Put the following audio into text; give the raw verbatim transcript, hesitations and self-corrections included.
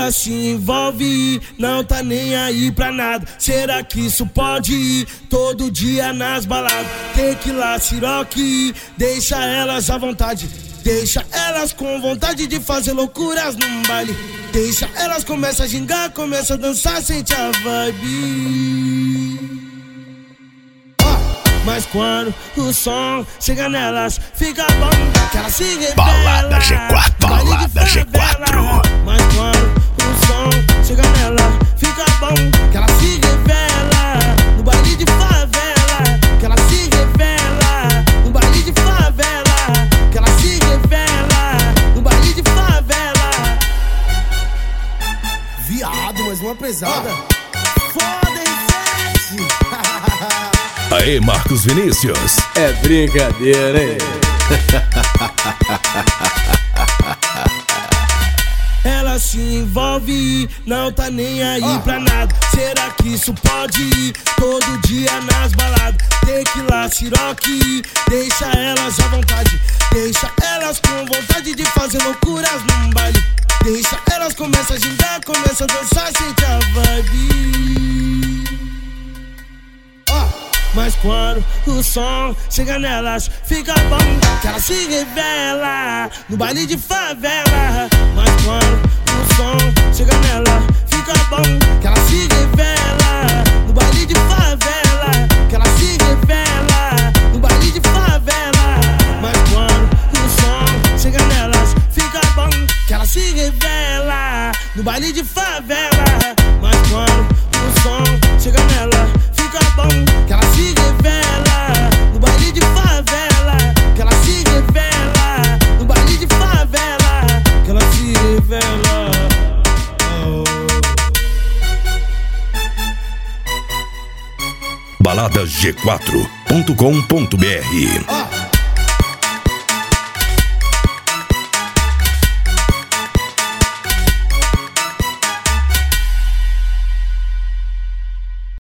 Ela se envolve, não tá nem aí pra nada. Será que isso pode ir todo dia nas baladas? Tequila, siroque, deixa elas à vontade. Deixa elas com vontade de fazer loucuras num baile. Deixa elas começam a gingar, começa a dançar, sente a vibe. Mas quando o som chega nelas, fica bom, que ela se revela. Balada G quatro, balada G quatro. Mas quando o som chega nela, fica bom, que ela se revela. No baile de favela, que ela se revela. No baile de favela, que ela se revela. No baile de favela. Viado, mas uma pesada. Foda, hein, sete. Aê, Marcos Vinícius. É brincadeira, hein? Ela se envolve, não tá nem aí pra nada. Será que isso pode ir todo dia nas baladas? Tequila, siroque, deixa elas à vontade. Deixa elas com vontade de fazer loucuras num baile. Deixa elas começam a gingar, começam a dançar, sente a vibe. Mas quando o som chega nelas, fica bom, que ela se revela. No baile de favela. Mas quando o som chega nela, fica bom, que ela se revela. No baile de favela, que ela se revela. No baile de favela. Mas quando o som chega nelas, fica bom, que ela se revela. No baile de favela. Mas quando o som chega nela, fica bom, que ela se revela. No baile de favela, que ela se revela. No baile de favela, que ela se revela. Oh. balada g quatro ponto com ponto br